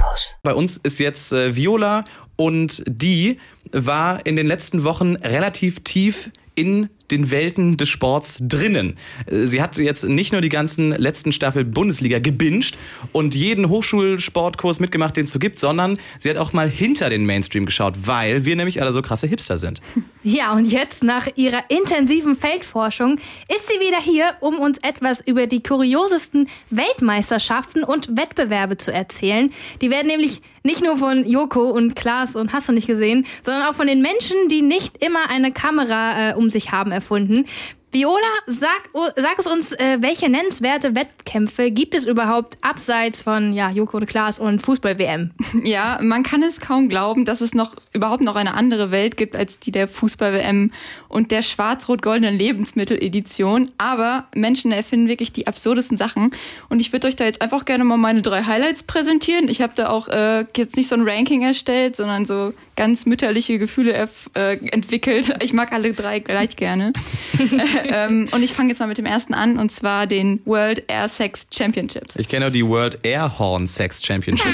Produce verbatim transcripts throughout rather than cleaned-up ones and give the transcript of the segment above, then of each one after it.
raus. Bei uns ist jetzt äh, Viola und die war in den letzten Wochen relativ tief in den Welten des Sports drinnen. Sie hat jetzt nicht nur die ganzen letzten Staffel Bundesliga gebinged und jeden Hochschulsportkurs mitgemacht, den es so gibt, sondern sie hat auch mal hinter den Mainstream geschaut, weil wir nämlich alle so krasse Hipster sind. Ja, und jetzt nach ihrer intensiven Feldforschung ist sie wieder hier, um uns etwas über die kuriosesten Weltmeisterschaften und Wettbewerbe zu erzählen. Die werden nämlich nicht nur von Joko und Klaas und hast du nicht gesehen, sondern auch von den Menschen, die nicht immer eine Kamera äh, um sich haben, erfunden. Viola, sag, sag es uns, äh, welche nennenswerte Wettkämpfe gibt es überhaupt abseits von ja, Joko und Klaas und Fußball-W M? Ja, man kann es kaum glauben, dass es noch überhaupt noch eine andere Welt gibt als die der Fußball-W M und der schwarz-rot-goldenen Lebensmittel-Edition. Aber Menschen erfinden wirklich die absurdesten Sachen. Und ich würde euch da jetzt einfach gerne mal meine drei Highlights präsentieren. Ich habe da auch äh, jetzt nicht so ein Ranking erstellt, sondern so ganz mütterliche Gefühle erf- äh, entwickelt. Ich mag alle drei gleich gerne. ähm, und ich fange jetzt mal mit dem ersten an, und zwar den World Air Sex Championships. Ich kenne auch die World Air Horn Sex Championships.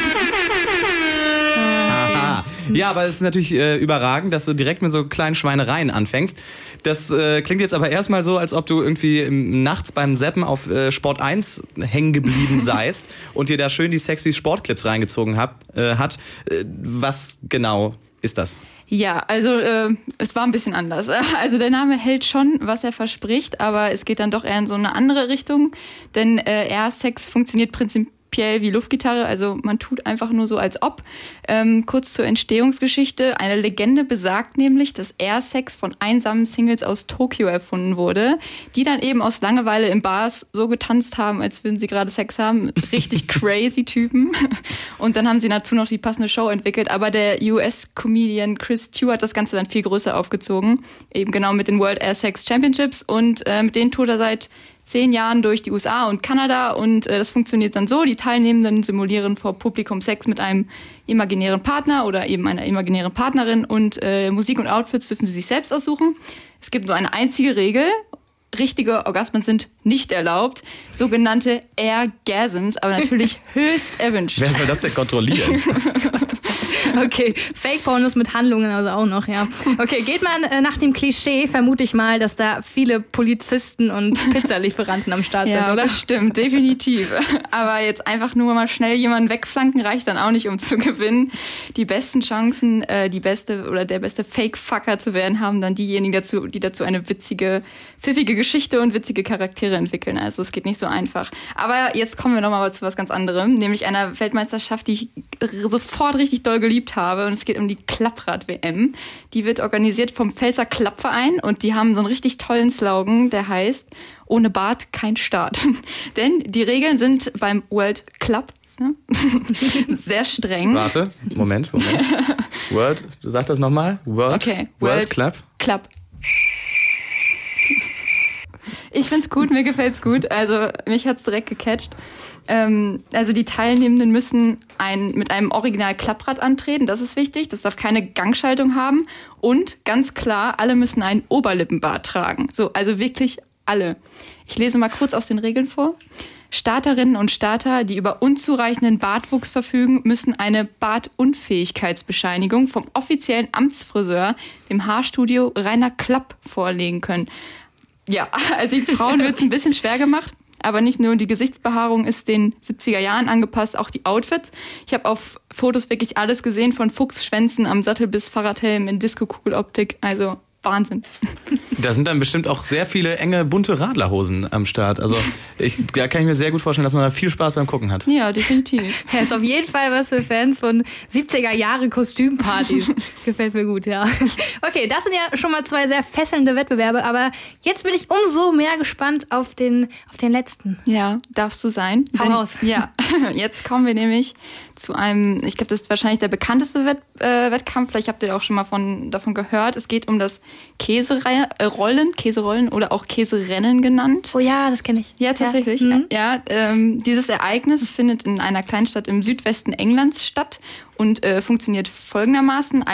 Aha. Ja, aber es ist natürlich äh, überragend, dass du direkt mit so kleinen Schweinereien anfängst. Das äh, klingt jetzt aber erstmal so, als ob du irgendwie im, nachts beim Zappen auf äh, Sport eins hängen geblieben seist und dir da schön die sexy Sportclips reingezogen hab, äh, hat. Äh, was genau ist das? Ja, also äh, es war ein bisschen anders. Also der Name hält schon, was er verspricht, aber es geht dann doch eher in so eine andere Richtung. Denn äh, Air Sex funktioniert prinzipiell wie Luftgitarre, also man tut einfach nur so, als ob. Ähm, kurz zur Entstehungsgeschichte. Eine Legende besagt nämlich, dass Air Sex von einsamen Singles aus Tokio erfunden wurde, die dann eben aus Langeweile in Bars so getanzt haben, als würden sie gerade Sex haben. Richtig crazy Typen. Und dann haben sie dazu noch die passende Show entwickelt. Aber der U S-Comedian Chris Stewart hat das Ganze dann viel größer aufgezogen. Eben genau mit den World Air Sex Championships. Und äh, mit denen tourt er seit zehn Jahren durch die U S A und Kanada, und äh, das funktioniert dann so: Die Teilnehmenden simulieren vor Publikum Sex mit einem imaginären Partner oder eben einer imaginären Partnerin, und äh, Musik und Outfits dürfen sie sich selbst aussuchen. Es gibt nur eine einzige Regel: Richtige Orgasmen sind nicht erlaubt, sogenannte Airgasms, aber natürlich höchst erwünscht. Wer soll das denn kontrollieren? Okay, Fake-Pornos mit Handlungen also auch noch, ja. Okay, geht man äh, nach dem Klischee, vermute ich mal, dass da viele Polizisten und Pizzalieferanten am Start ja, sind, oder? Bestimmt, definitiv. Aber jetzt einfach nur mal schnell jemanden wegflanken reicht dann auch nicht, um zu gewinnen. Die besten Chancen, äh, die beste oder der beste Fake-Fucker zu werden, haben dann diejenigen dazu, die dazu eine witzige, pfiffige Geschichte und witzige Charaktere entwickeln. Also es geht nicht so einfach. Aber jetzt kommen wir nochmal zu was ganz anderem, nämlich einer Weltmeisterschaft, die ich sofort richtig doll geliebt habe. Und es geht um die Klapprad-W M. Die wird organisiert vom Pfälzer Klappverein, und die haben so einen richtig tollen Slogan, der heißt: Ohne Bart kein Start. Denn die Regeln sind beim World Club sehr streng. Warte, Moment, Moment. World, sag das nochmal. World, okay. World, World Club. Club. Ich find's gut, mir gefällt's gut. Also mich hat's direkt gecatcht. Ähm, also die Teilnehmenden müssen ein, mit einem Original Klapprad antreten. Das ist wichtig. Das darf keine Gangschaltung haben. Und ganz klar, alle müssen einen Oberlippenbart tragen. So, also wirklich alle. Ich lese mal kurz aus den Regeln vor. Starterinnen und Starter, die über unzureichenden Bartwuchs verfügen, müssen eine Bartunfähigkeitsbescheinigung vom offiziellen Amtsfriseur, dem Haarstudio Rainer Klapp, vorlegen können. Ja, also die Frauen wird es ein bisschen schwer gemacht, aber nicht nur die Gesichtsbehaarung ist den siebziger Jahren angepasst, auch die Outfits. Ich habe auf Fotos wirklich alles gesehen, von Fuchsschwänzen am Sattel bis Fahrradhelm in Disco-Kugeloptik, also Wahnsinn. Da sind dann bestimmt auch sehr viele enge, bunte Radlerhosen am Start. Also ich, da kann ich mir sehr gut vorstellen, dass man da viel Spaß beim Gucken hat. Ja, definitiv. Ja, ist auf jeden Fall was für Fans von siebziger Jahre Kostümpartys. Gefällt mir gut, ja. Okay, das sind ja schon mal zwei sehr fesselnde Wettbewerbe, aber jetzt bin ich umso mehr gespannt auf den, auf den letzten. Ja, darfst du sein. Hau Denn, raus. Ja, jetzt kommen wir nämlich zu einem, ich glaube, das ist wahrscheinlich der bekannteste Wett, äh, Wettkampf. Vielleicht habt ihr auch schon mal von, davon gehört. Es geht um das Käserollen, Käserollen oder auch Käserennen genannt. Oh ja, das kenne ich. Ja, tatsächlich. Ja, mhm. ja ähm, dieses Ereignis findet in einer Kleinstadt im Südwesten Englands statt und äh, funktioniert folgendermaßen. Ein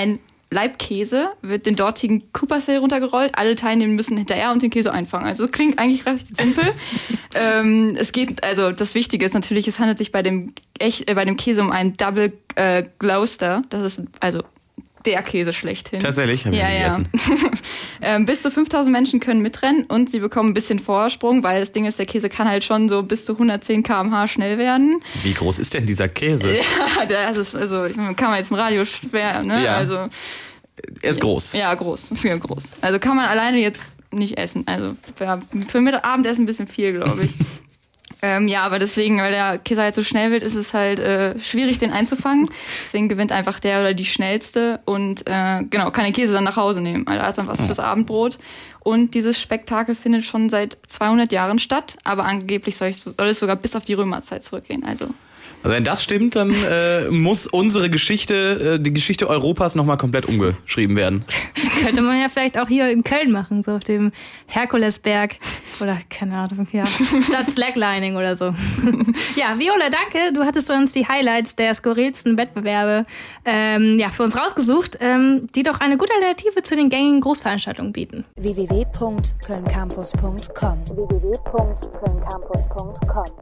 Leibkäse wird den dortigen Coopersale runtergerollt. Alle Teilnehmer müssen hinterher und den Käse einfangen. Also klingt eigentlich recht simpel. ähm, es geht, also das Wichtige ist natürlich, es handelt sich bei dem, echt, äh, bei dem Käse um einen Double äh, Gloucester. Das ist also der Käse schlechthin. Tatsächlich, haben wir ja, gegessen. Ja. ähm, bis zu fünftausend Menschen können mitrennen und sie bekommen ein bisschen Vorsprung, weil das Ding ist, der Käse kann halt schon so bis zu hundertzehn Kilometer pro Stunde schnell werden. Wie groß ist denn dieser Käse? Ja, das ist, also kann man jetzt im Radio schwer, ne? Ja. Also, er ist groß. Ja, groß, viel groß. Also kann man alleine jetzt nicht essen. Also ja, für Mittagessen ein bisschen viel, glaube ich. Ähm, ja, aber deswegen, weil der Käse halt so schnell wird, ist es halt äh, schwierig, den einzufangen. Deswegen gewinnt einfach der oder die Schnellste und äh, genau, kann den Käse dann nach Hause nehmen. Also da ist dann was fürs Abendbrot. Und dieses Spektakel findet schon seit zweihundert Jahren statt, aber angeblich soll, ich, soll es sogar bis auf die Römerzeit zurückgehen. Also Also wenn das stimmt, dann äh, muss unsere Geschichte, äh, die Geschichte Europas nochmal komplett umgeschrieben werden. Könnte man ja vielleicht auch hier in Köln machen, so auf dem Herkulesberg oder keine Ahnung, ja, statt Slacklining oder so. Ja, Viola, danke. Du hattest für uns die Highlights der skurrilsten Wettbewerbe ähm, ja, für uns rausgesucht, ähm, die doch eine gute Alternative zu den gängigen Großveranstaltungen bieten. w w w punkt köln campus punkt com w w w punkt köln campus punkt com